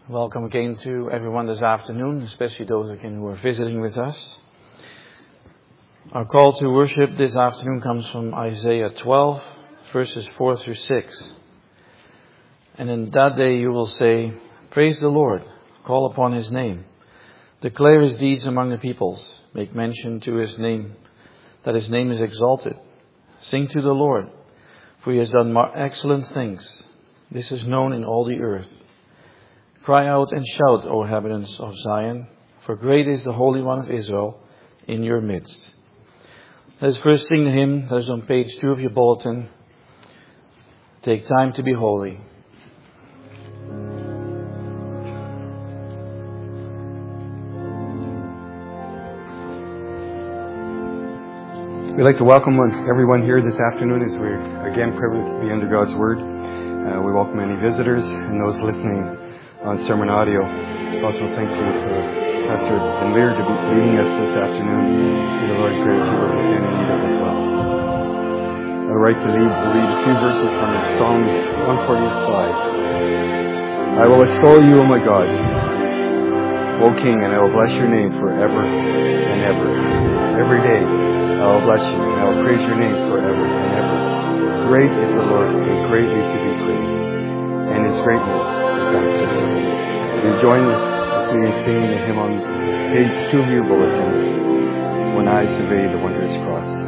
Welcome again to everyone this afternoon, especially those again who are visiting with us. Our call to worship this afternoon comes from Isaiah 12, verses 4 through 6. And in that day you will say, "Praise the Lord, call upon His name, declare His deeds among the peoples, make mention to His name, that His name is exalted. Sing to the Lord, for He has done excellent things. This is known in all the earth. Cry out and shout, O inhabitants of Zion, for great is the Holy One of Israel in your midst." Let's first sing the hymn that is on page 2 of your bulletin. Take time to be holy. We'd like to welcome everyone here this afternoon as we're again privileged to be under God's Word. We welcome any visitors and those listening on sermon audio. Also thank you for Pastor and Lear to be leading us this afternoon. May the Lord grant you what you stand in need of as well. I would like to read a few verses from Psalm 145. I will extol you, O my God, O King, and I will bless your name forever and ever. Every day I will bless you, and I will praise your name forever and ever. Great is the Lord, and greatly to be praised, and His greatness is unsearchable. So you join us in singing the hymn on page 2 of your bulletin, "When I Survey the Wondrous Cross."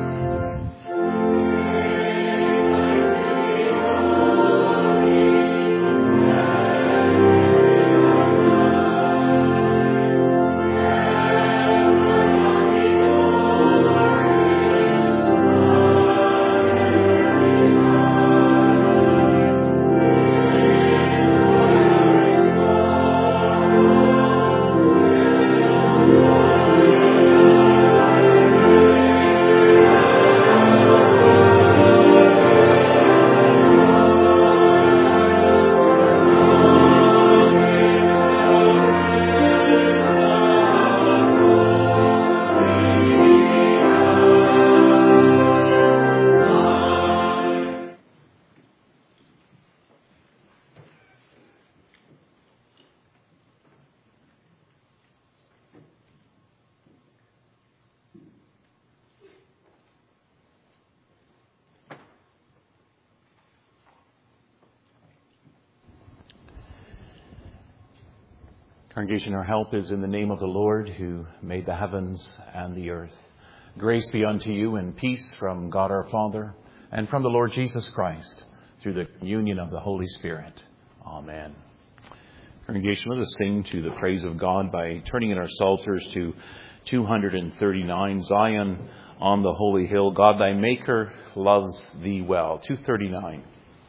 Congregation, our help is in the name of the Lord who made the heavens and the earth. Grace be unto you and peace from God our Father and from the Lord Jesus Christ through the communion of the Holy Spirit. Amen. Congregation, let us sing to the praise of God by turning in our psalters to 239, Zion on the holy hill. God thy Maker loves thee well. 239.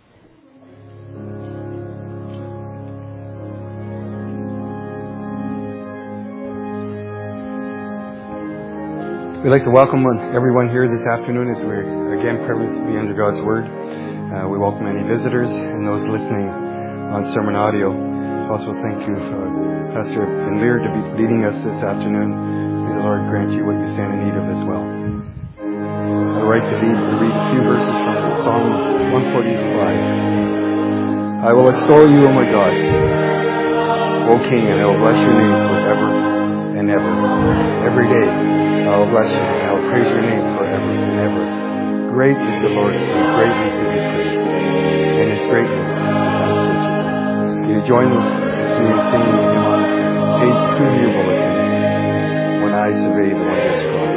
We'd like to welcome everyone here this afternoon as we're again privileged to be under God's Word. We welcome any visitors and those listening on sermon audio. Also thank you for Pastor and Lear to be leading us this afternoon. May the Lord grant you what you stand in need of as well. I would like to read a few verses from Psalm 145. I will extol you, O my God, O King, and I will bless your name forever and ever. Every day I will bless you, and I will praise your name forever and ever. Great is the Lord, and greatly to be praised, and His greatness is unsearchable. You join us in singing the hymn on page 2 of your bulletin, "When I Survey the Wondrous Cross."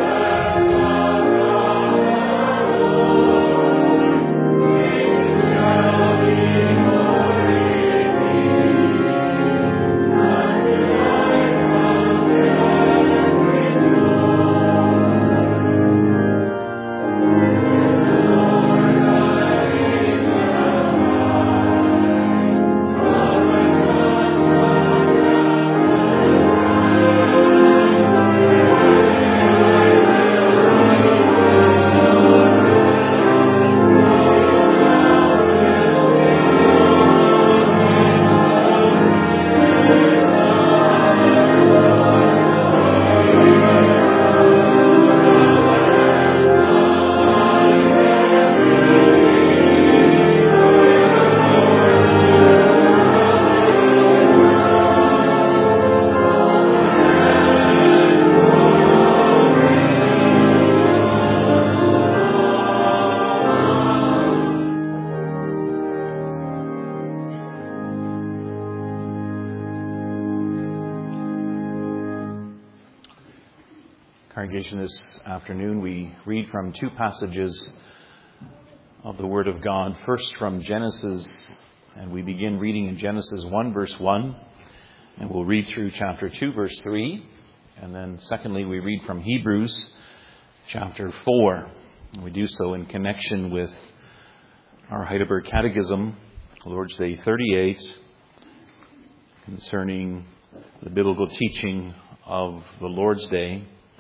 Congregation, this afternoon we read from two passages of the Word of God. First from Genesis, and we begin reading in Genesis 1 verse 1, and we'll read through chapter 2 verse 3. And then secondly, we read from Hebrews chapter 4. And we do so in connection with our Heidelberg Catechism, Lord's Day 38, concerning the biblical teaching of the Lord's Day.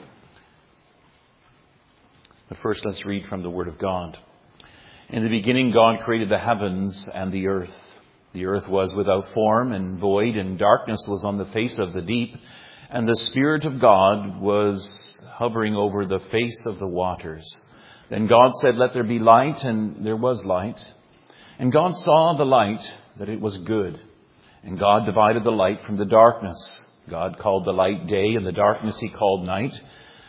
But first, let's read from the Word of God. In the beginning, God created the heavens and the earth. The earth was without form and void, and darkness was on the face of the deep, and the Spirit of God was hovering over the face of the waters. Then God said, "Let there be light," and there was light. And God saw the light, that it was good. And God divided the light from the darkness. God called the light day, and the darkness He called night.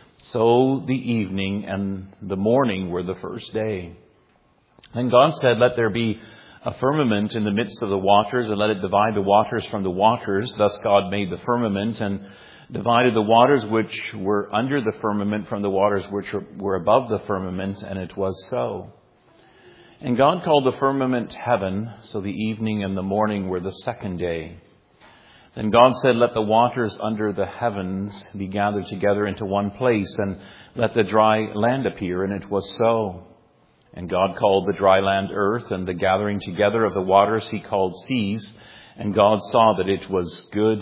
So the evening and the morning were the first day. Then God said, "Let there be a firmament in the midst of the waters, and let it divide the waters from the waters." Thus God made the firmament, and divided the waters which were under the firmament from the waters which were above the firmament, and it was so. And God called the firmament heaven. So the evening and the morning were the second day. Then God said, "Let the waters under the heavens be gathered together into one place, and let the dry land appear," and it was so. And God called the dry land earth, and the gathering together of the waters He called seas. And God saw that it was good.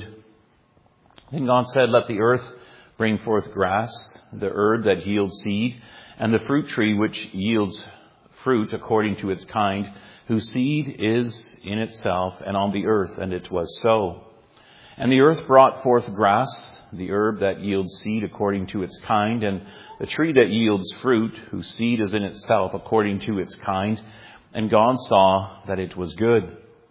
Then God said, "Let the earth bring forth grass, the herb that yields seed, and the fruit tree which yields fruit according to its kind, whose seed is in itself and on the earth," and it was so. And the earth brought forth grass, the herb that yields seed according to its kind, and the tree that yields fruit, whose seed is in itself according to its kind. And God saw that it was good.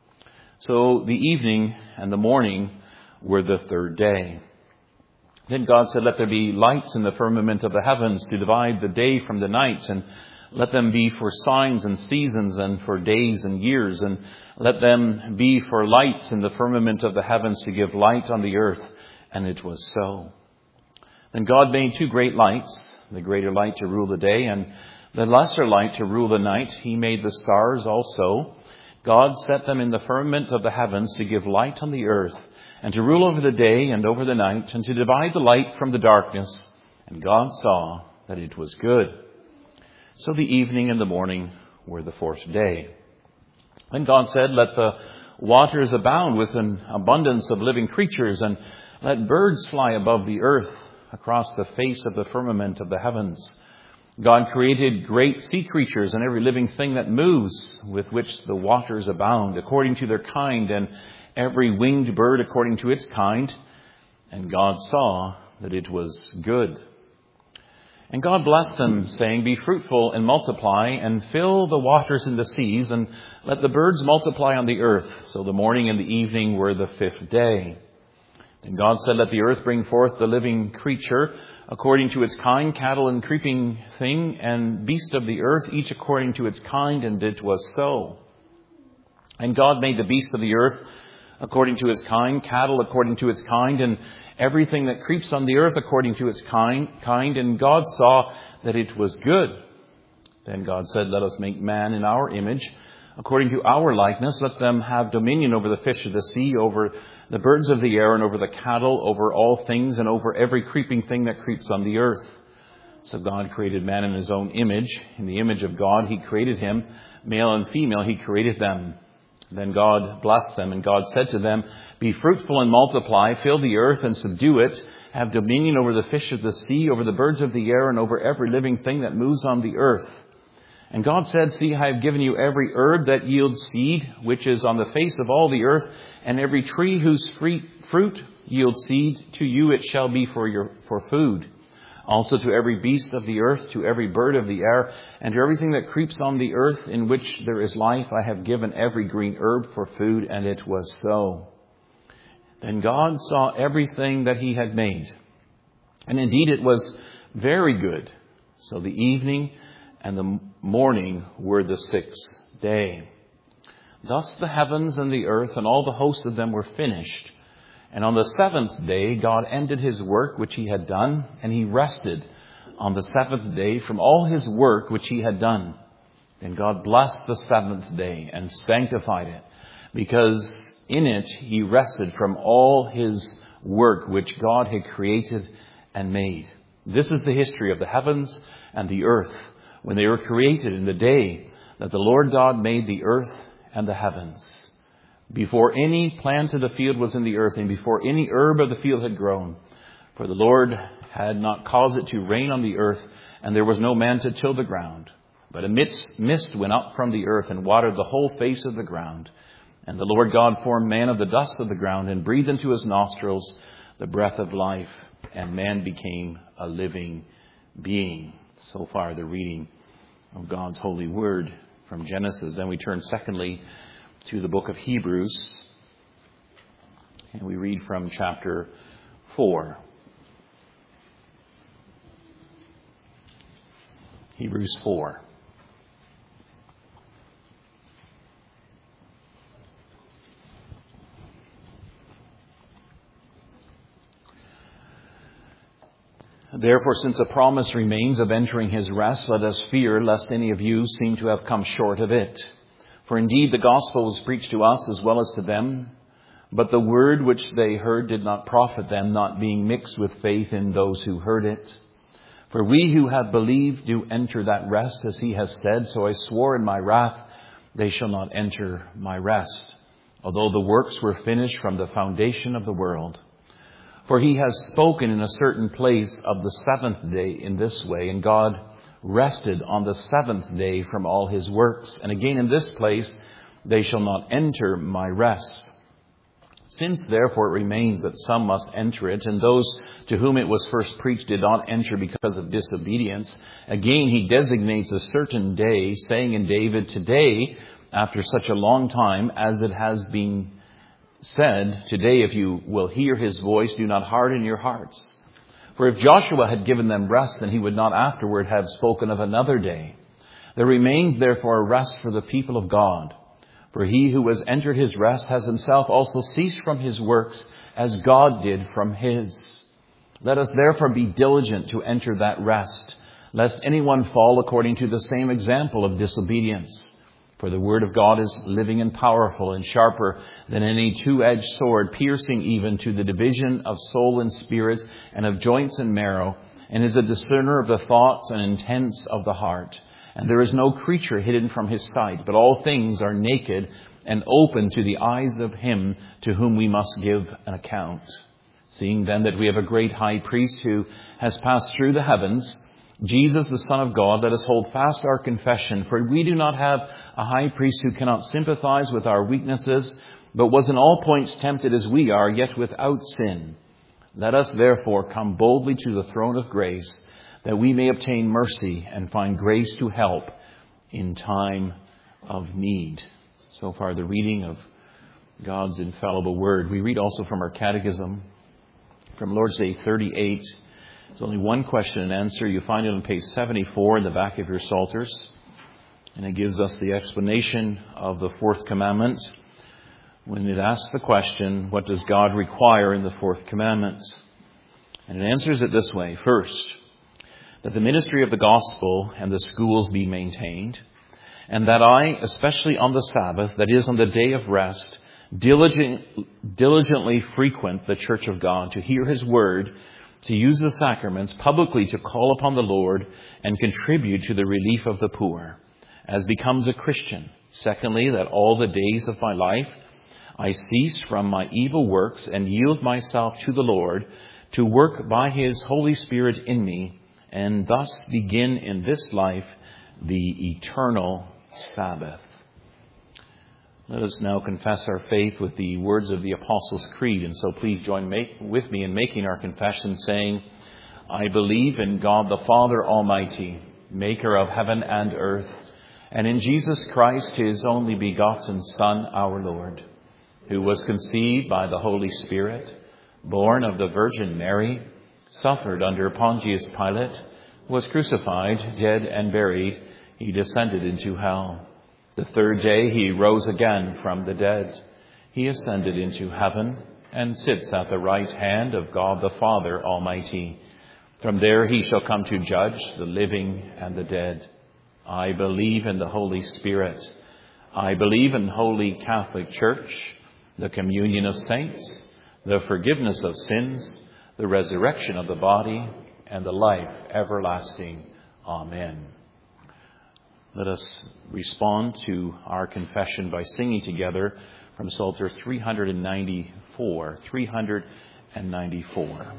So the evening and the morning were the third day. Then God said, "Let there be lights in the firmament of the heavens to divide the day from the night, and let them be for signs and seasons and for days and years, and let them be for lights in the firmament of the heavens to give light on the earth." And it was so. Then God made two great lights, the greater light to rule the day, and the lesser light to rule the night. He made the stars also. God set them in the firmament of the heavens to give light on the earth, and to rule over the day and over the night, and to divide the light from the darkness. And God saw that it was good. So the evening and the morning were the fourth day. Then God said, "Let the waters abound with an abundance of living creatures, and let birds fly above the earth across the face of the firmament of the heavens." God created great sea creatures and every living thing that moves, with which the waters abound, according to their kind, and every winged bird according to its kind. And God saw that it was good. And God blessed them, saying, "Be fruitful and multiply, and fill the waters in the seas, and let the birds multiply on the earth." So the morning and the evening were the fifth day. Then God said, "Let the earth bring forth the living creature according to its kind, cattle and creeping thing, and beast of the earth, each according to its kind," and it was so. And God made the beast of the earth according to its kind, cattle according to its kind, and everything that creeps on the earth according to its kind. And God saw that it was good. Then God said, "Let us make man in our image, according to our likeness. Let them have dominion over the fish of the sea, over the birds of the air, and over the cattle, over all things, and over every creeping thing that creeps on the earth." So God created man in His own image. In the image of God He created him. Male and female He created them. Then God blessed them, and God said to them, "Be fruitful and multiply, fill the earth and subdue it. Have dominion over the fish of the sea, over the birds of the air, and over every living thing that moves on the earth." And God said, "See, I have given you every herb that yields seed, which is on the face of all the earth, and every tree whose fruit yields seed. To you it shall be for food. Also to every beast of the earth, to every bird of the air, and to everything that creeps on the earth in which there is life, I have given every green herb for food," and it was so. Then God saw everything that He had made, and indeed it was very good. So the evening and the morning were the sixth day. Thus the heavens and the earth and all the host of them were finished. And on the seventh day, God ended His work which He had done, and He rested on the seventh day from all his work which he had done. Then God blessed the seventh day and sanctified it, because in it he rested from all his work which God had created and made. This is the history of the heavens and the earth, when they were created in the day that the Lord God made the earth and the heavens. Before any plant of the field was in the earth, and before any herb of the field had grown, for the Lord had not caused it to rain on the earth, and there was no man to till the ground. But a mist went up from the earth and watered the whole face of the ground. And the Lord God formed man of the dust of the ground and breathed into his nostrils the breath of life, and man became a living being. So far, the reading of God's holy word from Genesis. Then we turn secondly to the book of Hebrews, and we read from chapter 4. Hebrews 4. Therefore, since a promise remains of entering his rest, let us fear lest any of you seem to have come short of it. For indeed the gospel was preached to us as well as to them, but the word which they heard did not profit them, not being mixed with faith in those who heard it. For we who have believed do enter that rest, as he has said, so I swore in my wrath, they shall not enter my rest, although the works were finished from the foundation of the world. For he has spoken in a certain place of the seventh day in this way, and God rested on the seventh day from all his works. And again in this place, they shall not enter my rest. Since therefore it remains that some must enter it, and those to whom it was first preached did not enter because of disobedience, again he designates a certain day, saying in David, today, after such a long time, as it has been said, today if you will hear his voice, do not harden your hearts. For if Joshua had given them rest, then he would not afterward have spoken of another day. There remains therefore a rest for the people of God. For he who has entered his rest has himself also ceased from his works, as God did from his. Let us therefore be diligent to enter that rest, lest anyone fall according to the same example of disobedience. For the word of God is living and powerful and sharper than any two-edged sword, piercing even to the division of soul and spirit and of joints and marrow, and is a discerner of the thoughts and intents of the heart. And there is no creature hidden from his sight, but all things are naked and open to the eyes of him to whom we must give an account. Seeing then that we have a great high priest who has passed through the heavens, Jesus, the Son of God, let us hold fast our confession. For we do not have a high priest who cannot sympathize with our weaknesses, but was in all points tempted as we are, yet without sin. Let us therefore come boldly to the throne of grace, that we may obtain mercy and find grace to help in time of need. So far, the reading of God's infallible word. We read also from our catechism, from Lord's Day 38. It's only one question and answer. You find it on page 74 in the back of your Psalters. And it gives us the explanation of the fourth commandment. When it asks the question, what does God require in the fourth commandment? And it answers it this way. First, that the ministry of the gospel and the schools be maintained, and that I, especially on the Sabbath, that is on the day of rest, diligently frequent the church of God to hear his word, to use the sacraments, publicly to call upon the Lord and contribute to the relief of the poor, as becomes a Christian. Secondly, that all the days of my life I cease from my evil works and yield myself to the Lord to work by his Holy Spirit in me, and thus begin in this life the eternal Sabbath. Let us now confess our faith with the words of the Apostles' Creed. And so please join with me in making our confession, saying, I believe in God the Father Almighty, maker of heaven and earth, and in Jesus Christ, his only begotten Son, our Lord, who was conceived by the Holy Spirit, born of the Virgin Mary, suffered under Pontius Pilate, was crucified, dead and buried. He descended into hell. The third day he rose again from the dead. He ascended into heaven and sits at the right hand of God the Father Almighty. From there he shall come to judge the living and the dead. I believe in the Holy Spirit. I believe in Holy Catholic Church, the communion of saints, the forgiveness of sins, the resurrection of the body, and the life everlasting. Amen. Let us respond to our confession by singing together from Psalter 394. 394.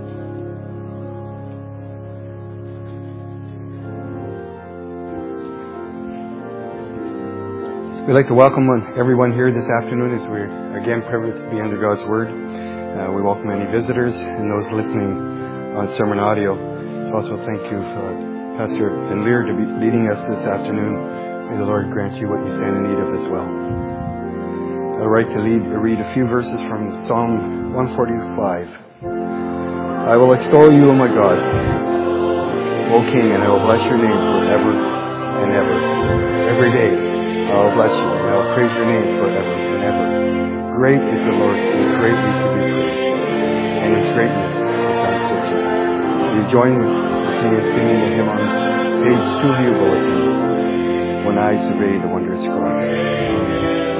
We'd like to welcome everyone here this afternoon as we're again privileged to be under God's Word. We welcome any visitors and those listening on sermon audio. Also thank you for Pastor Enleer to be leading us this afternoon. May the Lord grant you what you stand in need of as well. I'd like to read a few verses from Psalm 145. I will extol you, O my God, O King, and I will bless your name forever and ever. Every day I will bless you, and I will praise your name forever and ever. Great is the Lord, and greatly to be praised, and his greatness is unsearchable. So you join with me in singing the hymn on page 2 of your bulletin, When I Survey the Wondrous Cross.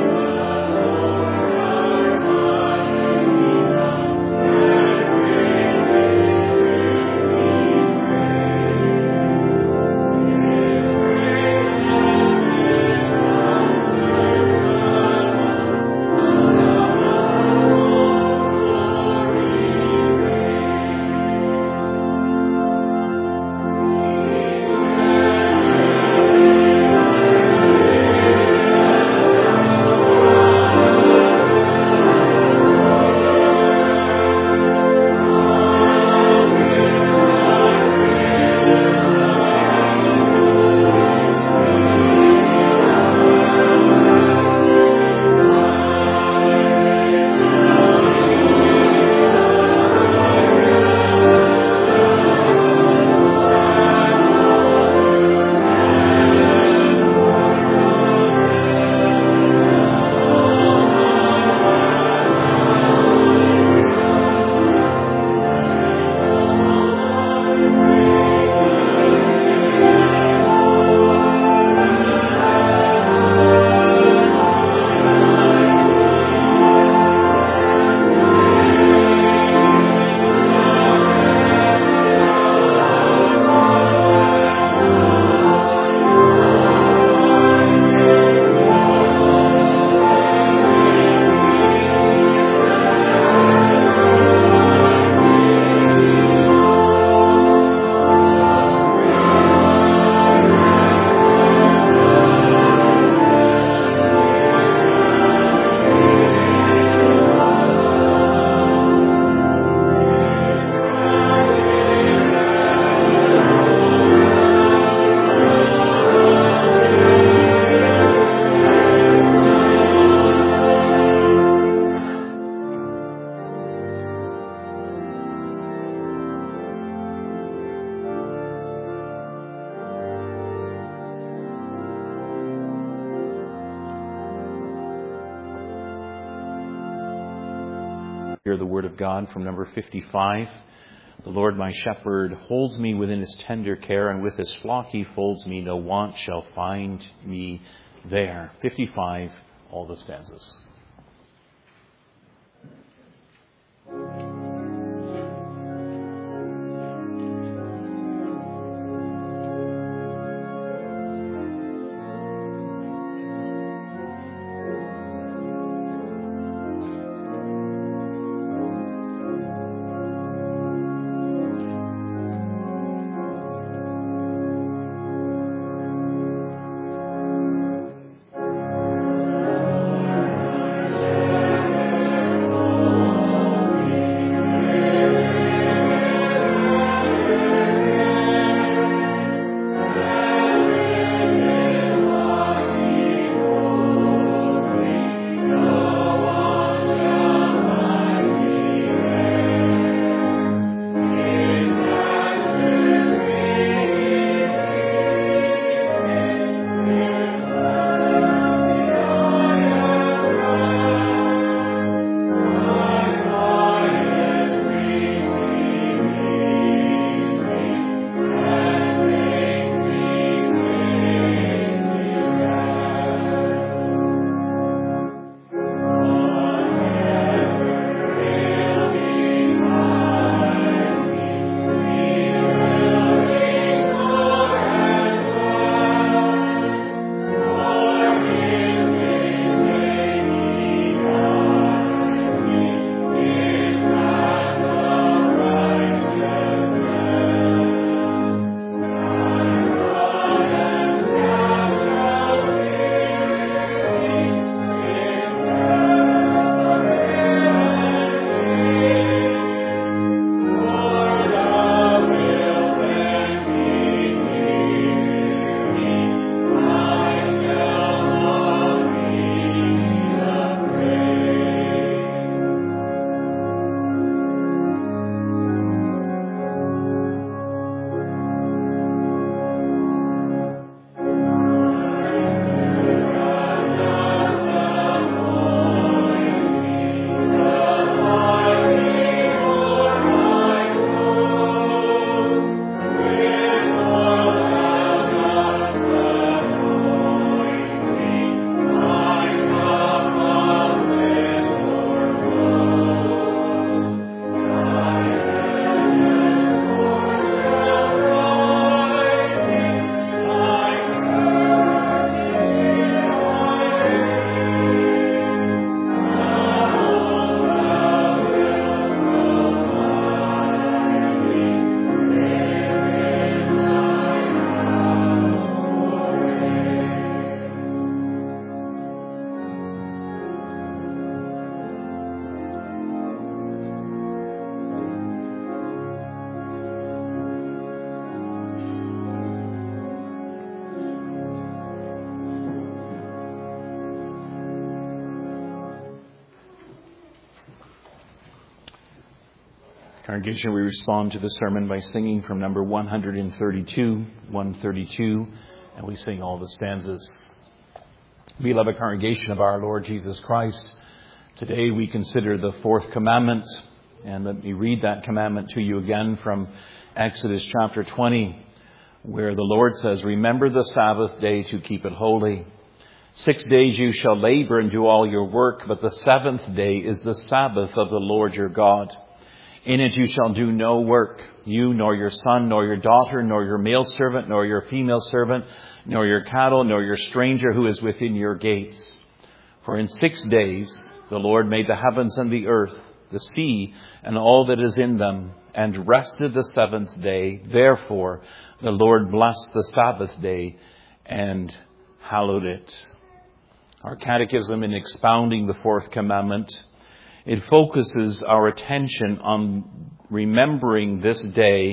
Hear the word of God from number 55. The Lord my shepherd holds me within his tender care, and with his flock he folds me. No want shall find me there. 55, all the stanzas. Congregation, we respond to the sermon by singing from number 132, and we sing all the stanzas. Beloved congregation of our Lord Jesus Christ, today we consider the fourth commandment, and let me read that commandment to you again from Exodus chapter 20, where the Lord says, "Remember the Sabbath day to keep it holy. 6 days you shall labor and do all your work, but the seventh day is the Sabbath of the Lord your God. In it you shall do no work, you nor your son, nor your daughter, nor your male servant, nor your female servant, nor your cattle, nor your stranger who is within your gates. For in 6 days the Lord made the heavens and the earth, the sea, and all that is in them, and rested the seventh day. Therefore the Lord blessed the Sabbath day and hallowed it." Our catechism, in expounding the fourth commandment, it focuses our attention on remembering this day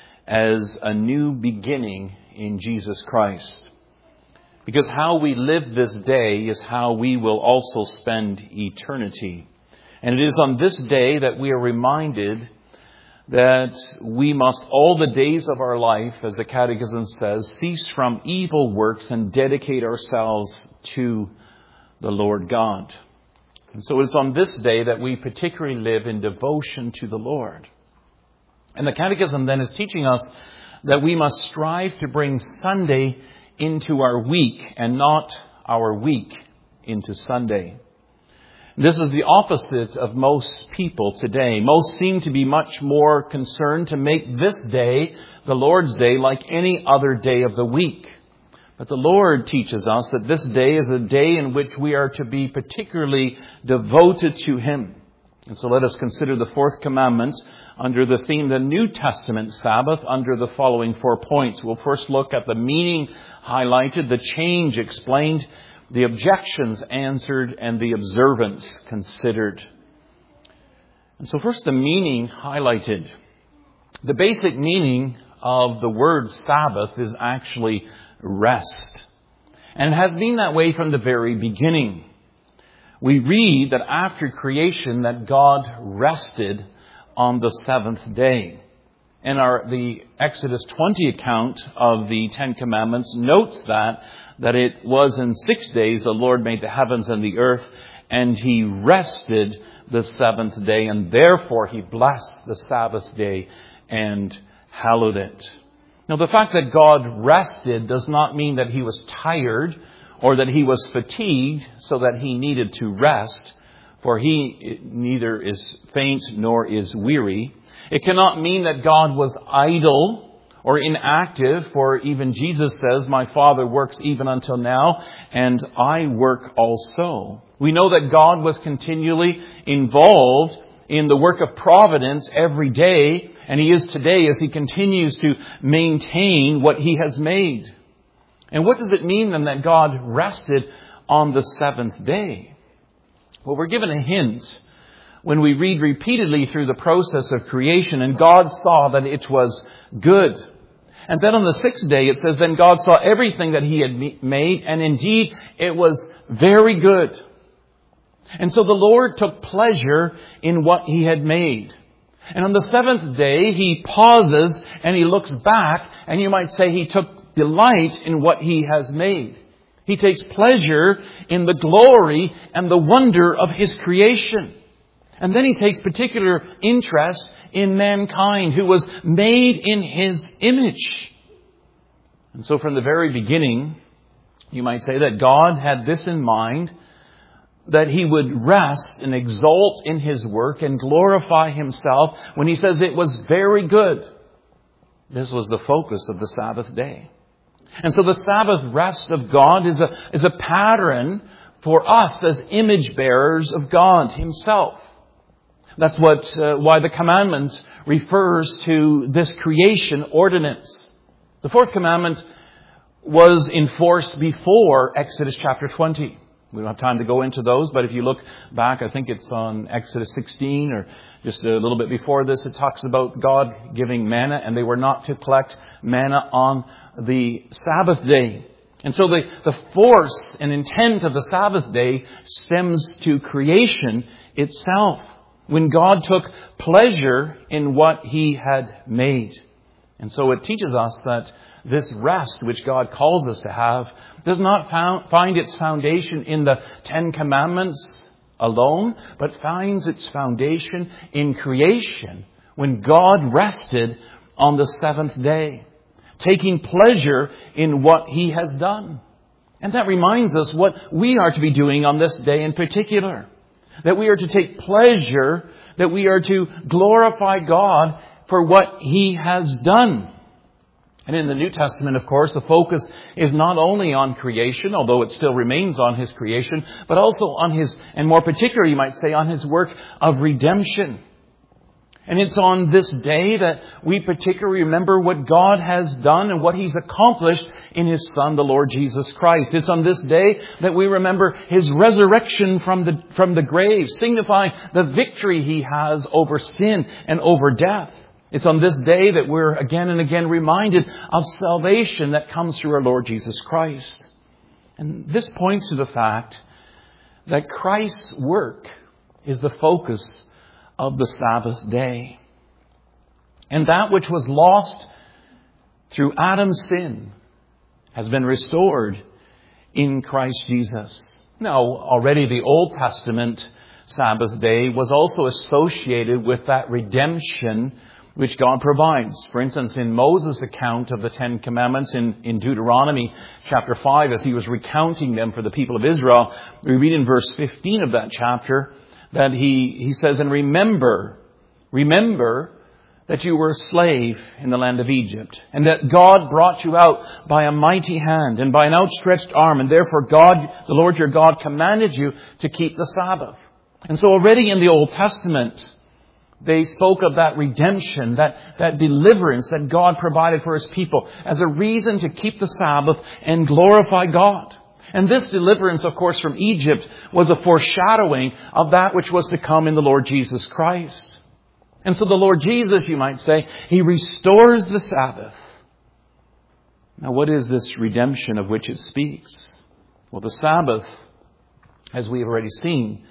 as a new beginning in Jesus Christ. Because how we live this day is how we will also spend eternity. And it is on this day that we are reminded that we must all the days of our life, as the Catechism says, cease from evil works and dedicate ourselves to the Lord God. And so it's on this day that we particularly live in devotion to the Lord. And the Catechism then is teaching us that we must strive to bring Sunday into our week and not our week into Sunday. This is the opposite of most people today. Most seem to be much more concerned to make this day, the Lord's Day, like any other day of the week. But the Lord teaches us that this day is a day in which we are to be particularly devoted to Him. And so let us consider the fourth commandment under the theme, the New Testament Sabbath, under the following 4 points. We'll first look at the meaning highlighted, the change explained, the objections answered, and the observance considered. And so first, the meaning highlighted. The basic meaning of the word Sabbath is actually rest. And it has been that way from the very beginning. We read that after creation that God rested on the seventh day. And the Exodus 20 account of the Ten Commandments notes that it was in 6 days the Lord made the heavens and the earth, and He rested the seventh day, and therefore He blessed the Sabbath day and hallowed it. Now, the fact that God rested does not mean that He was tired or that He was fatigued so that He needed to rest, for He neither is faint nor is weary. It cannot mean that God was idle or inactive, for even Jesus says, "My Father works even until now, and I work also." We know that God was continually involved in the work of providence every day, and He is today as He continues to maintain what He has made. And what does it mean then that God rested on the seventh day? Well, we're given a hint when we read repeatedly through the process of creation, and God saw that it was good. And then on the sixth day it says, then God saw everything that He had made, and indeed it was very good. And so the Lord took pleasure in what He had made. And on the seventh day, He pauses and He looks back, and you might say He took delight in what He has made. He takes pleasure in the glory and the wonder of His creation. And then He takes particular interest in mankind who was made in His image. And so from the very beginning, you might say that God had this in mind, that He would rest and exalt in His work and glorify Himself when He says it was very good. This was the focus of the Sabbath day. And so the Sabbath rest of God is a pattern for us as image bearers of God Himself. That's why the commandment refers to this creation ordinance. The fourth commandment was enforced before Exodus chapter 20. We don't have time to go into those, but if you look back, I think it's on Exodus 16 or just a little bit before this, it talks about God giving manna, and they were not to collect manna on the Sabbath day. And so the force and intent of the Sabbath day stems to creation itself. when God took pleasure in what He had made. And so it teaches us that this rest which God calls us to have does not find its foundation in the Ten Commandments alone, but finds its foundation in creation when God rested on the seventh day, taking pleasure in what He has done. And that reminds us what we are to be doing on this day in particular. That we are to take pleasure, that we are to glorify God for what He has done. And in the New Testament, of course, the focus is not only on creation, although it still remains on His creation, but also on His, and more particularly, you might say, on His work of redemption. And it's on this day that we particularly remember what God has done and what He's accomplished in His Son, the Lord Jesus Christ. It's on this day that we remember His resurrection from the grave, signifying the victory He has over sin and over death. It's on this day that we're again and again reminded of salvation that comes through our Lord Jesus Christ. And this points to the fact that Christ's work is the focus of the Sabbath day. And that which was lost through Adam's sin has been restored in Christ Jesus. Now, already the Old Testament Sabbath day was also associated with that redemption which God provides. For instance, in Moses' account of the Ten Commandments in Deuteronomy chapter 5, as he was recounting them for the people of Israel, we read in verse 15 of that chapter that he says, and remember that you were a slave in the land of Egypt, and that God brought you out by a mighty hand and by an outstretched arm, and therefore God, the Lord your God, commanded you to keep the Sabbath. And so already in the Old Testament, they spoke of that redemption, that deliverance that God provided for His people as a reason to keep the Sabbath and glorify God. And this deliverance, of course, from Egypt was a foreshadowing of that which was to come in the Lord Jesus Christ. And so the Lord Jesus, you might say, He restores the Sabbath. Now, what is this redemption of which it speaks? Well, the Sabbath, as we have already seen,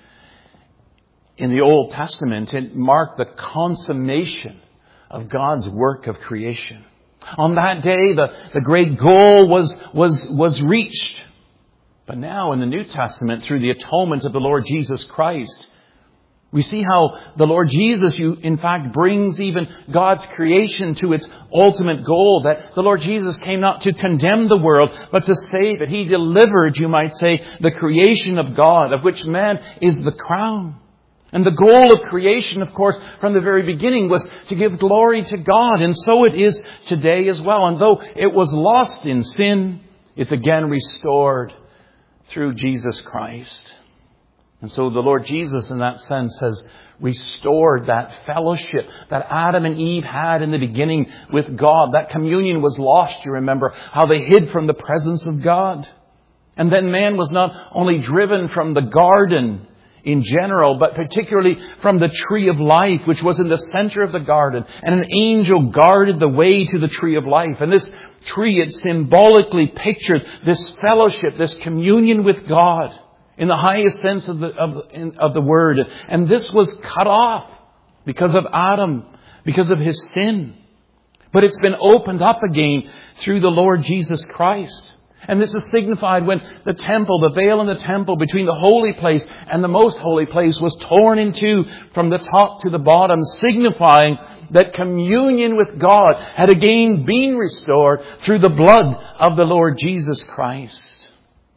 in the Old Testament, it marked the consummation of God's work of creation. On that day, the great goal was reached. But now in the New Testament, through the atonement of the Lord Jesus Christ, we see how the Lord Jesus, in fact, brings even God's creation to its ultimate goal, that the Lord Jesus came not to condemn the world, but to save it. He delivered, you might say, the creation of God, of which man is the crown. And the goal of creation, of course, from the very beginning was to give glory to God. And so it is today as well. And though it was lost in sin, it's again restored through Jesus Christ. And so the Lord Jesus, in that sense, has restored that fellowship that Adam and Eve had in the beginning with God. That communion was lost, you remember, how they hid from the presence of God. And then man was not only driven from the garden in general, but particularly from the tree of life, which was in the center of the garden. And an angel guarded the way to the tree of life. And this tree, it symbolically pictured this fellowship, this communion with God in the highest sense of the word. And this was cut off because of Adam, because of his sin. But it's been opened up again through the Lord Jesus Christ. And this is signified when the temple, the veil in the temple between the holy place and the most holy place was torn in two from the top to the bottom, signifying that communion with God had again been restored through the blood of the Lord Jesus Christ.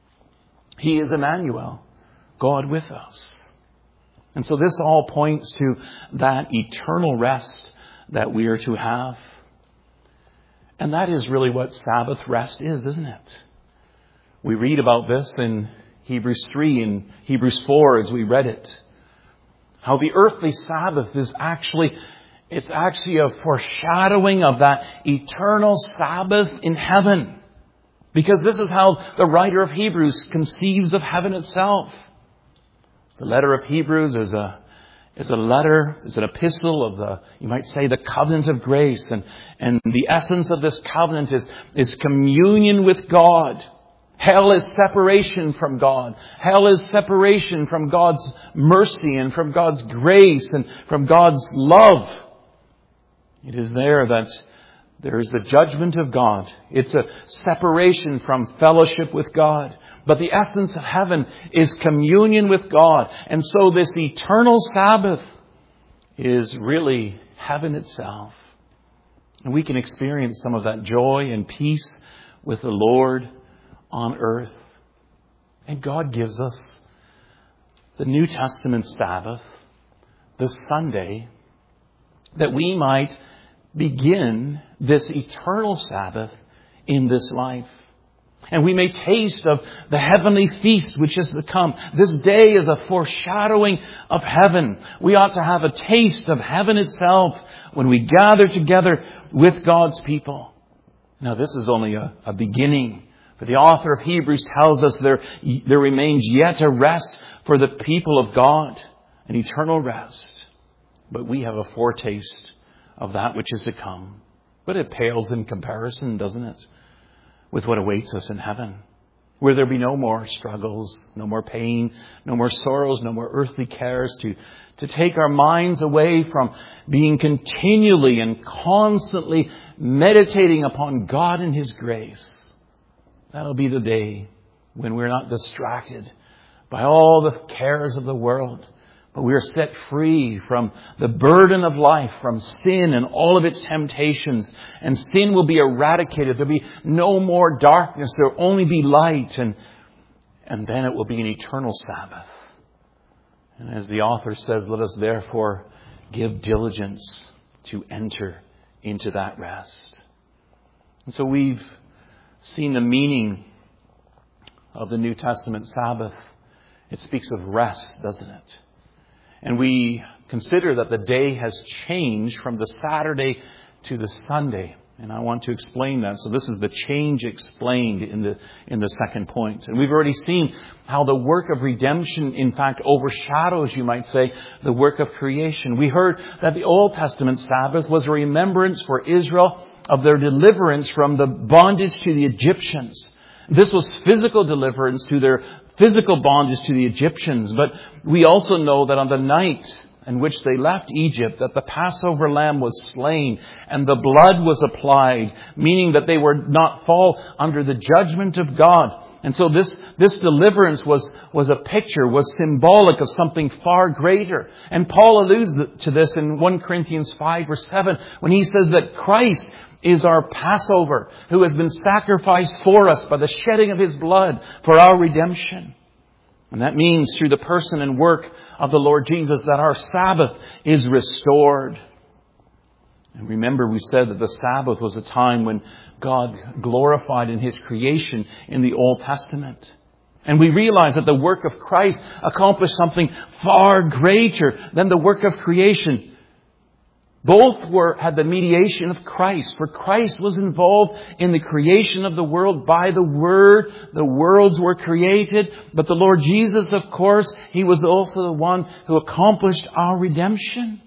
He is Emmanuel, God with us. And so this all points to that eternal rest that we are to have. And that is really what Sabbath rest is, isn't it? We read about this in Hebrews 3 and Hebrews 4 as we read it. How the earthly Sabbath is actually a foreshadowing of that eternal Sabbath in heaven. Because this is how the writer of Hebrews conceives of heaven itself. The letter of Hebrews is an epistle of you might say, the covenant of grace. And the essence of this covenant is communion with God. Hell is separation from God. Hell is separation from God's mercy and from God's grace and from God's love. It is there that there is the judgment of God. It's a separation from fellowship with God. But the essence of heaven is communion with God. And so this eternal Sabbath is really heaven itself. And we can experience some of that joy and peace with the Lord on earth. And God gives us the New Testament Sabbath, the Sunday, that we might begin this eternal Sabbath in this life. And we may taste of the heavenly feast which is to come. This day is a foreshadowing of heaven. We ought to have a taste of heaven itself when we gather together with God's people. Now, this is only a beginning. For the author of Hebrews tells us there remains yet a rest for the people of God, an eternal rest. But we have a foretaste of that which is to come. But it pales in comparison, doesn't it, with what awaits us in heaven, where there be no more struggles, no more pain, no more sorrows, no more earthly cares to take our minds away from being continually and constantly meditating upon God and His grace. That'll be the day when we're not distracted by all the cares of the world, but we are set free from the burden of life, from sin and all of its temptations. And sin will be eradicated. There'll be no more darkness. There'll only be light. And then it will be an eternal Sabbath. And as the author says, let us therefore give diligence to enter into that rest. And so we've seen the meaning of the New Testament Sabbath. It speaks of rest, doesn't it? And we consider that the day has changed from the Saturday to the Sunday. And I want to explain that. So this is the change explained in the second point. And we've already seen how the work of redemption, in fact, overshadows, you might say, the work of creation. We heard that the Old Testament Sabbath was a remembrance for Israel of their deliverance from the bondage to the Egyptians. This was physical deliverance to their physical bondage to the Egyptians. But we also know that on the night in which they left Egypt, that the Passover lamb was slain and the blood was applied, meaning that they would not fall under the judgment of God. And so this deliverance was a picture, was symbolic of something far greater. And Paul alludes to this in 1 Corinthians 5 verse 7 when he says that Christ is our Passover, who has been sacrificed for us by the shedding of His blood for our redemption. And that means through the person and work of the Lord Jesus that our Sabbath is restored. And remember, we said that the Sabbath was a time when God glorified in His creation in the Old Testament. And we realize that the work of Christ accomplished something far greater than the work of creation. Both had the mediation of Christ, for Christ was involved in the creation of the world by the Word. The worlds were created, but the Lord Jesus, of course, He was also the one who accomplished our redemption.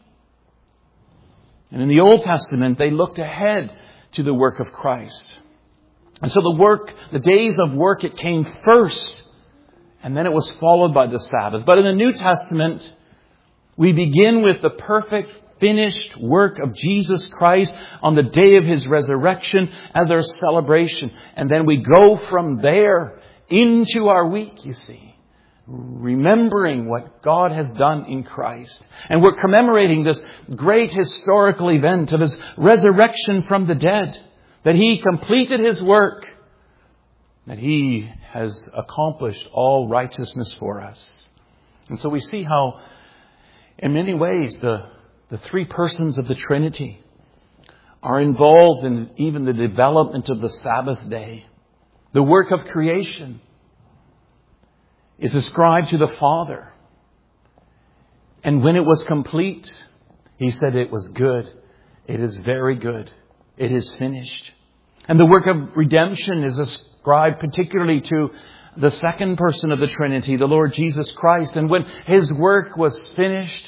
And in the Old Testament, they looked ahead to the work of Christ. And so the days of work, it came first, and then it was followed by the Sabbath. But in the New Testament, we begin with the perfect finished work of Jesus Christ on the day of His resurrection as our celebration. And then we go from there into our week, you see, remembering what God has done in Christ. And we're commemorating this great historical event of His resurrection from the dead, that He completed His work, that He has accomplished all righteousness for us. And so we see how, in many ways, the three persons of the Trinity are involved in even the development of the Sabbath day. The work of creation is ascribed to the Father. And when it was complete, He said it was good. It is very good. It is finished. And the work of redemption is ascribed particularly to the second person of the Trinity, the Lord Jesus Christ. And when His work was finished,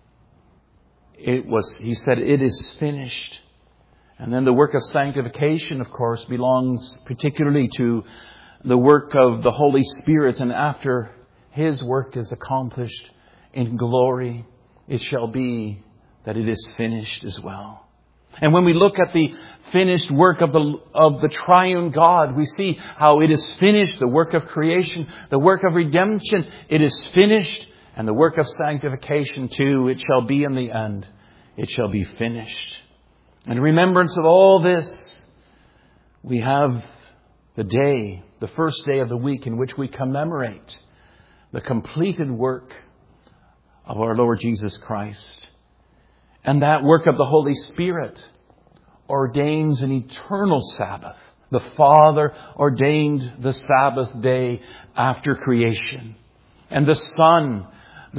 He said, it is finished. And then the work of sanctification, of course, belongs particularly to the work of the Holy Spirit, and after His work is accomplished in glory, it shall be that it is finished as well. And when we look at the finished work of the triune God, we see how it is finished, the work of creation, the work of redemption, it is finished, and the work of sanctification too, it shall be in the end, it shall be finished. In remembrance of all this, we have the day, the first day of the week in which we commemorate the completed work of our Lord Jesus Christ. And that work of the Holy Spirit ordains an eternal Sabbath. The Father ordained the Sabbath day after creation. And the Son,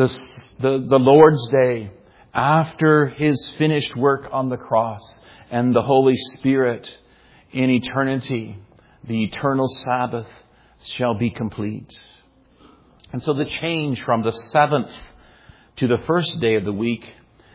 the Lord's day after His finished work on the cross. And the Holy Spirit in eternity, the eternal Sabbath shall be complete. And so the change from the seventh to the first day of the week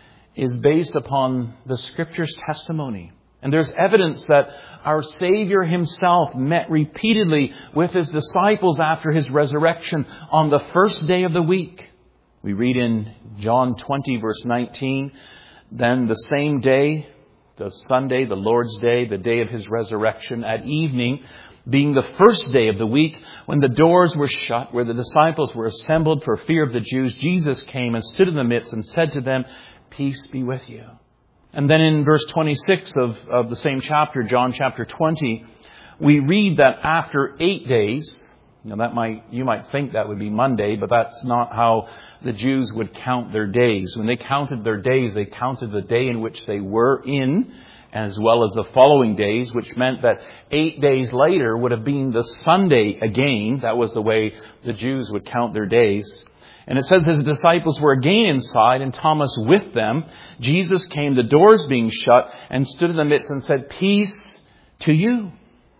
is based upon the Scripture's testimony. And there's evidence that our Savior Himself met repeatedly with His disciples after His resurrection on the first day of the week. We read in John 20, verse 19, then the same day, the Sunday, the Lord's Day, the day of His resurrection, at evening, being the first day of the week, when the doors were shut, where the disciples were assembled for fear of the Jews, Jesus came and stood in the midst and said to them, peace be with you. And then in verse 26 of the same chapter, John chapter 20, we read that after 8 days, now you might think that would be Monday, but that's not how the Jews would count their days. When they counted their days, they counted the day in which they were in, as well as the following days, which meant that 8 days later would have been the Sunday again. That was the way the Jews would count their days. And it says His disciples were again inside and Thomas with them. Jesus came, the doors being shut, and stood in the midst and said, peace to you.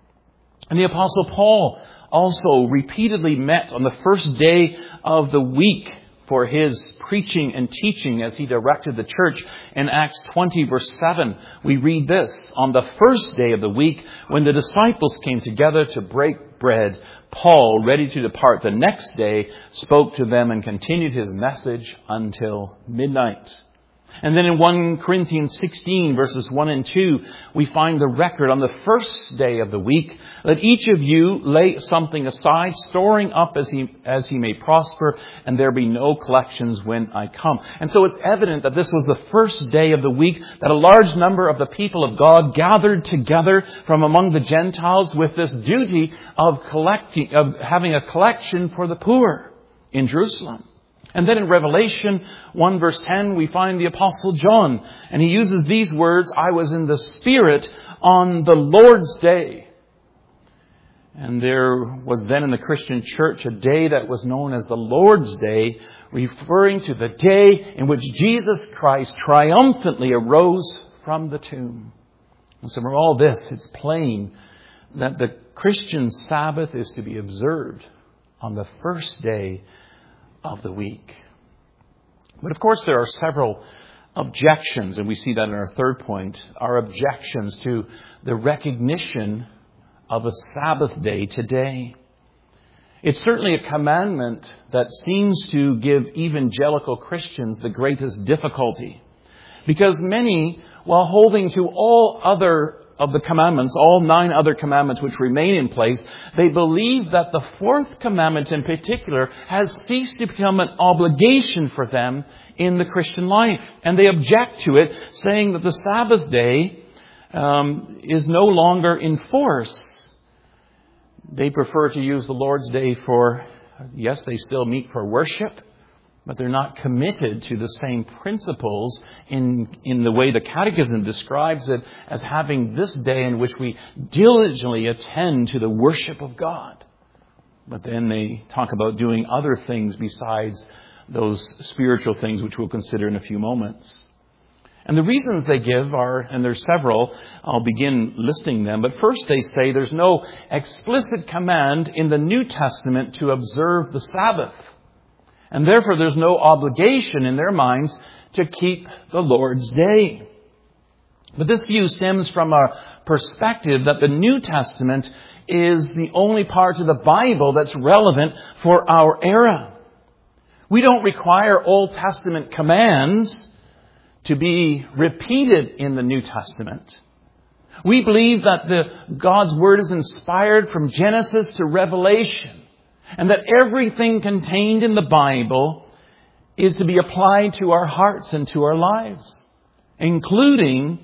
And the Apostle Paul also repeatedly met on the first day of the week for his preaching and teaching as he directed the church. In Acts 20 verse 7, we read this, on the first day of the week, when the disciples came together to break bread, Paul, ready to depart the next day, spoke to them and continued his message until midnight. And then in 1 Corinthians 16 verses 1 and 2, we find the record on the first day of the week, let each of you lay something aside, storing up as he may prosper, and there be no collections when I come. And so it's evident that this was the first day of the week, that a large number of the people of God gathered together from among the Gentiles with this duty of having a collection for the poor in Jerusalem. And then in Revelation 1 verse 10, we find the Apostle John. And he uses these words, I was in the Spirit on the Lord's day. And there was then in the Christian church a day that was known as the Lord's Day, referring to the day in which Jesus Christ triumphantly arose from the tomb. And so from all this, it's plain that the Christian Sabbath is to be observed on the first day of the week. But of course there are several objections, and we see that in our third point, are objections to the recognition of a Sabbath day today. It's certainly a commandment that seems to give evangelical Christians the greatest difficulty, because many, while holding to all other of the commandments, all 9 other commandments which remain in place, they believe that the fourth commandment in particular has ceased to become an obligation for them in the Christian life. And they object to it, saying that the Sabbath day is no longer in force. They prefer to use the Lord's Day for, yes, they still meet for worship, but they're not committed to the same principles in the way the Catechism describes it as having this day in which we diligently attend to the worship of God. But then they talk about doing other things besides those spiritual things which we'll consider in a few moments. And the reasons they give are, and there's several, I'll begin listing them. But first they say there's no explicit command in the New Testament to observe the Sabbath. And therefore, there's no obligation in their minds to keep the Lord's Day. But this view stems from a perspective that the New Testament is the only part of the Bible that's relevant for our era. We don't require Old Testament commands to be repeated in the New Testament. We believe that God's Word is inspired from Genesis to Revelation, and that everything contained in the Bible is to be applied to our hearts and to our lives, including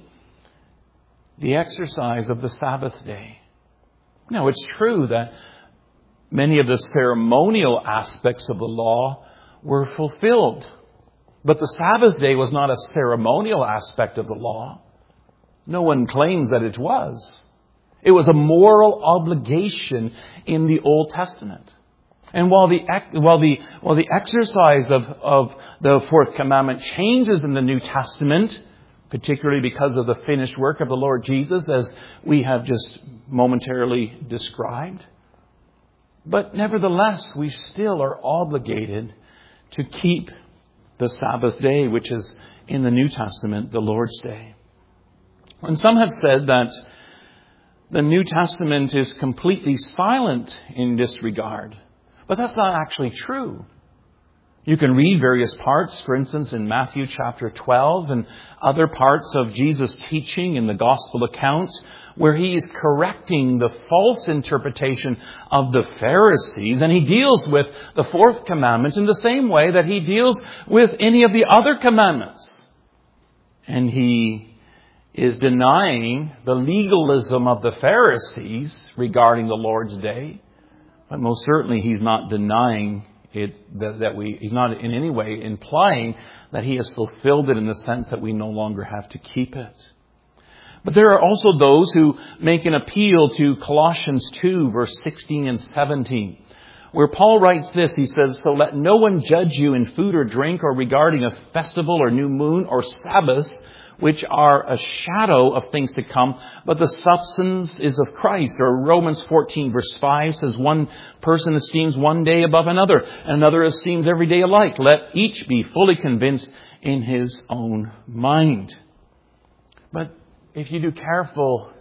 the exercise of the Sabbath day. Now, it's true that many of the ceremonial aspects of the law were fulfilled, but the Sabbath day was not a ceremonial aspect of the law. No one claims that it was. It was a moral obligation in the Old Testament. And while the exercise of the fourth commandment changes in the New Testament, particularly because of the finished work of the Lord Jesus, as we have just momentarily described, but nevertheless, we still are obligated to keep the Sabbath day, which is in the New Testament, the Lord's Day. And some have said that the New Testament is completely silent in this regard. But that's not actually true. You can read various parts, for instance, in Matthew chapter 12 and other parts of Jesus' teaching in the gospel accounts, where he is correcting the false interpretation of the Pharisees. And he deals with the fourth commandment in the same way that he deals with any of the other commandments. And he is denying the legalism of the Pharisees regarding the Lord's Day. But most certainly he's not denying it, he's not in any way implying that he has fulfilled it in the sense that we no longer have to keep it. But there are also those who make an appeal to Colossians 2, verse 16 and 17, where Paul writes this. He says, "So let no one judge you in food or drink or regarding a festival or new moon or Sabbaths, which are a shadow of things to come, but the substance is of Christ." Or Romans 14 verse 5 says, "One person esteems one day above another, and another esteems every day alike. Let each be fully convinced in his own mind." But if you do careful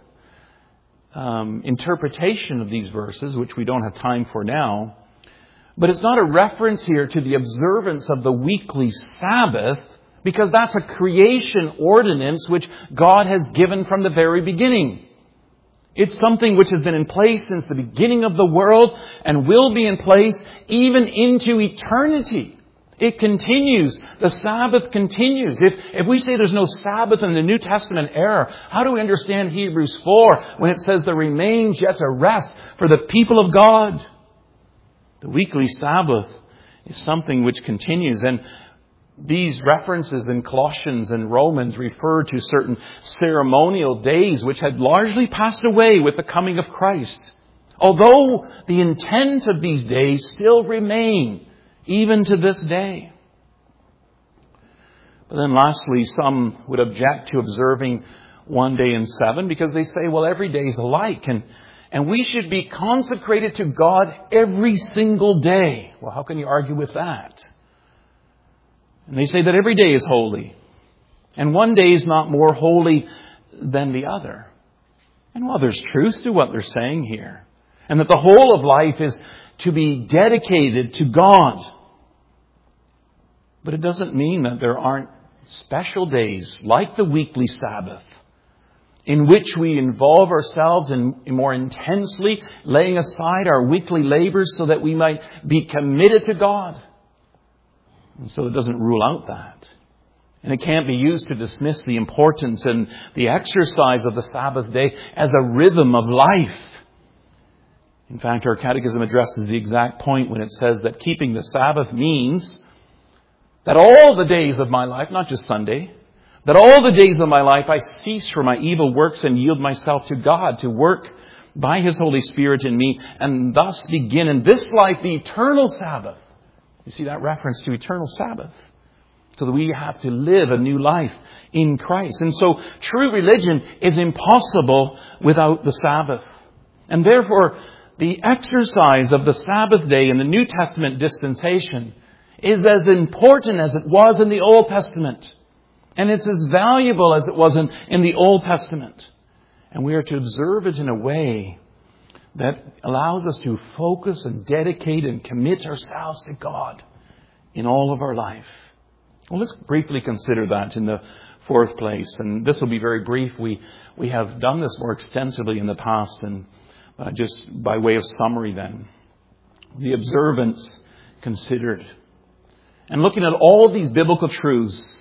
interpretation of these verses, which we don't have time for now, but it's not a reference here to the observance of the weekly Sabbath, because that's a creation ordinance which God has given from the very beginning. It's something which has been in place since the beginning of the world and will be in place even into eternity. It continues. The Sabbath continues. If we say there's no Sabbath in the New Testament era, how do we understand Hebrews 4 when it says there remains yet a rest for the people of God? The weekly Sabbath is something which continues. And these references in Colossians and Romans refer to certain ceremonial days which had largely passed away with the coming of Christ. Although the intent of these days still remain, even to this day. But then lastly, some would object to observing one day in 7 because they say, well, every day is alike and we should be consecrated to God every single day. Well, how can you argue with that? And they say that every day is holy. And one day is not more holy than the other. And while there's truth to what they're saying here, and that the whole of life is to be dedicated to God, but it doesn't mean that there aren't special days like the weekly Sabbath in which we involve ourselves in more intensely laying aside our weekly labors so that we might be committed to God. And so it doesn't rule out that. And it can't be used to dismiss the importance and the exercise of the Sabbath day as a rhythm of life. In fact, our catechism addresses the exact point when it says that keeping the Sabbath means that all the days of my life, not just Sunday, that all the days of my life I cease from my evil works and yield myself to God to work by His Holy Spirit in me and thus begin in this life the eternal Sabbath. You see that reference to eternal Sabbath. So that we have to live a new life in Christ. And so true religion is impossible without the Sabbath. And therefore, the exercise of the Sabbath day in the New Testament dispensation is as important as it was in the Old Testament. And it's as valuable as it was in the Old Testament. And we are to observe it in a way that allows us to focus and dedicate and commit ourselves to God in all of our life. Well, let's briefly consider that in the fourth place. And this will be very brief. We have done this more extensively in the past. And just by way of summary then, the observance considered. And looking at all these biblical truths,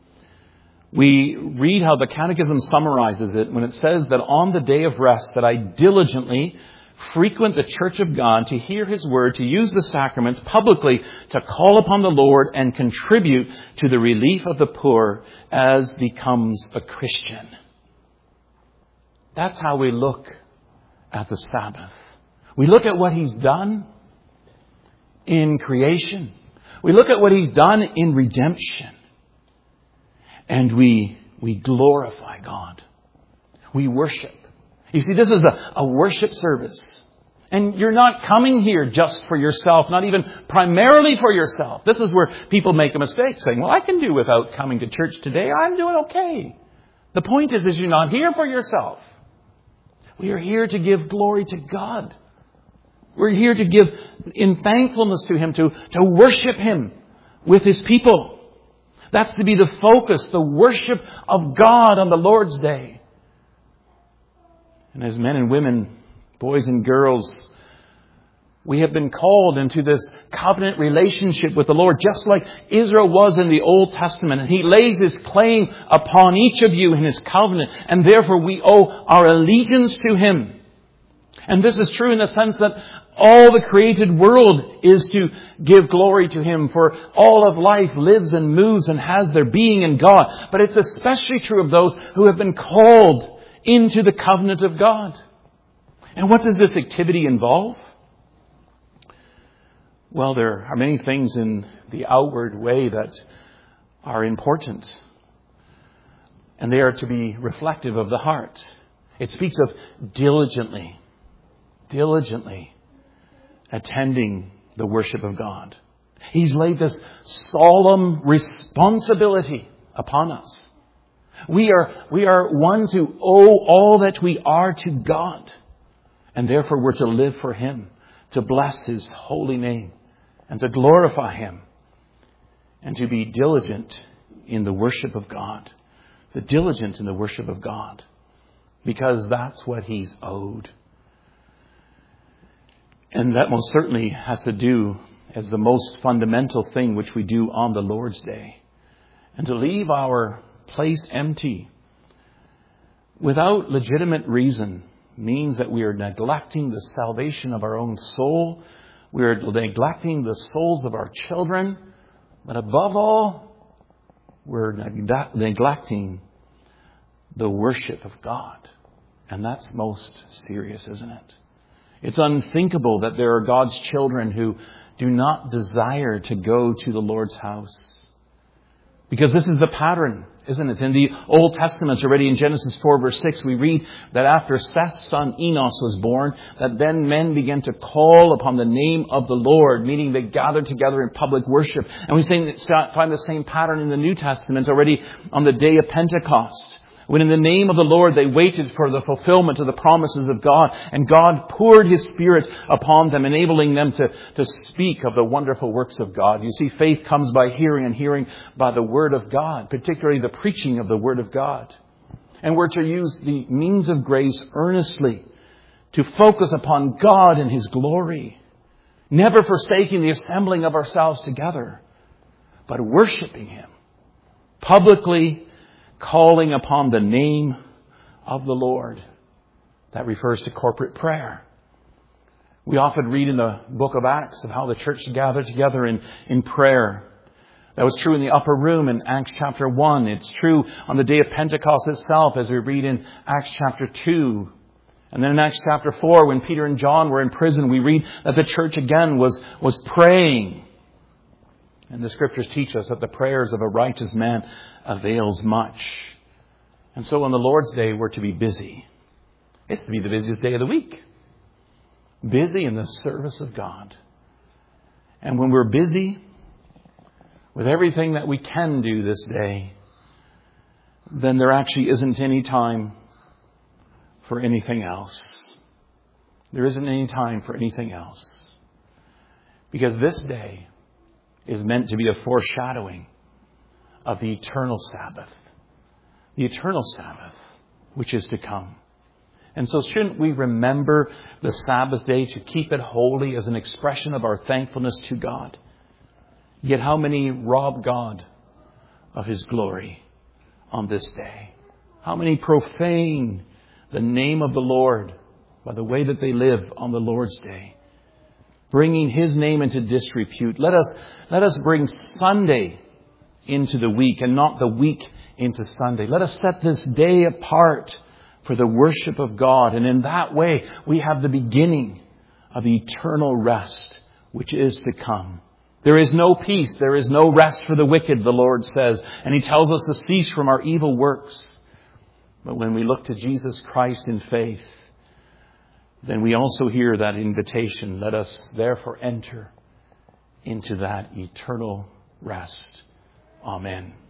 we read how the Catechism summarizes it when it says that on the day of rest that I diligently frequent the church of God to hear His word, to use the sacraments publicly, to call upon the Lord and contribute to the relief of the poor as becomes a Christian. That's how we look at the Sabbath. We look at what He's done in creation. We look at what He's done in redemption. And we glorify God. We worship. You see, this is a worship service. And you're not coming here just for yourself, not even primarily for yourself. This is where people make a mistake, saying, well, I can do without coming to church today. I'm doing okay. The point is you're not here for yourself. We are here to give glory to God. We're here to give in thankfulness to Him, to worship Him with His people. That's to be the focus, the worship of God on the Lord's Day. And as men and women, boys and girls, we have been called into this covenant relationship with the Lord, just like Israel was in the Old Testament. And He lays His claim upon each of you in His covenant. And therefore we owe our allegiance to Him. And this is true in the sense that all the created world is to give glory to Him, for all of life lives and moves and has their being in God. But it's especially true of those who have been called into the covenant of God. And what does this activity involve? Well, there are many things in the outward way that are important. And they are to be reflective of the heart. It speaks of diligently attending the worship of God. He's laid this solemn responsibility upon us. We are ones who owe all that we are to God. And therefore we're to live for Him, to bless His holy name, and to glorify Him, and to be diligent in the worship of God. The diligent in the worship of God. Because that's what He's owed. And that most certainly has to do as the most fundamental thing which we do on the Lord's Day. And to leave our place empty without legitimate reason means that we are neglecting the salvation of our own soul. We are neglecting the souls of our children. But above all, we're neglecting the worship of God. And that's most serious, isn't it? It's unthinkable that there are God's children who do not desire to go to the Lord's house. Because this is the pattern, isn't it? In the Old Testament, already in Genesis 4 verse 6, we read that after Seth's son Enos was born, that then men began to call upon the name of the Lord, meaning they gathered together in public worship. And we find the same pattern in the New Testament already on the day of Pentecost. When in the name of the Lord they waited for the fulfillment of the promises of God, and God poured His Spirit upon them, enabling them to speak of the wonderful works of God. You see, faith comes by hearing, and hearing by the Word of God, particularly the preaching of the Word of God. And we're to use the means of grace earnestly to focus upon God and His glory, never forsaking the assembling of ourselves together, but worshiping Him publicly, calling upon the name of the Lord. That refers to corporate prayer. We often read in the book of Acts of how the church gathered together in prayer. That was true in the upper room in Acts chapter 1. It's true on the day of Pentecost itself, as we read in Acts chapter 2. And then in Acts chapter 4, when Peter and John were in prison, we read that the church again was praying. And the Scriptures teach us that the prayers of a righteous man avails much. And so on the Lord's Day, we're to be busy. It's to be the busiest day of the week. Busy in the service of God. And when we're busy with everything that we can do this day, then there actually isn't any time for anything else. There isn't any time for anything else. Because this day is meant to be a foreshadowing of the eternal Sabbath. The eternal Sabbath, which is to come. And so shouldn't we remember the Sabbath day to keep it holy as an expression of our thankfulness to God? Yet how many rob God of His glory on this day? How many profane the name of the Lord by the way that they live on the Lord's day, bringing His name into disrepute? Let us bring Sunday into the week and not the week into Sunday. Let us set this day apart for the worship of God. And in that way, we have the beginning of eternal rest, which is to come. There is no peace. There is no rest for the wicked, the Lord says. And He tells us to cease from our evil works. But when we look to Jesus Christ in faith, then we also hear that invitation. Let us therefore enter into that eternal rest. Amen.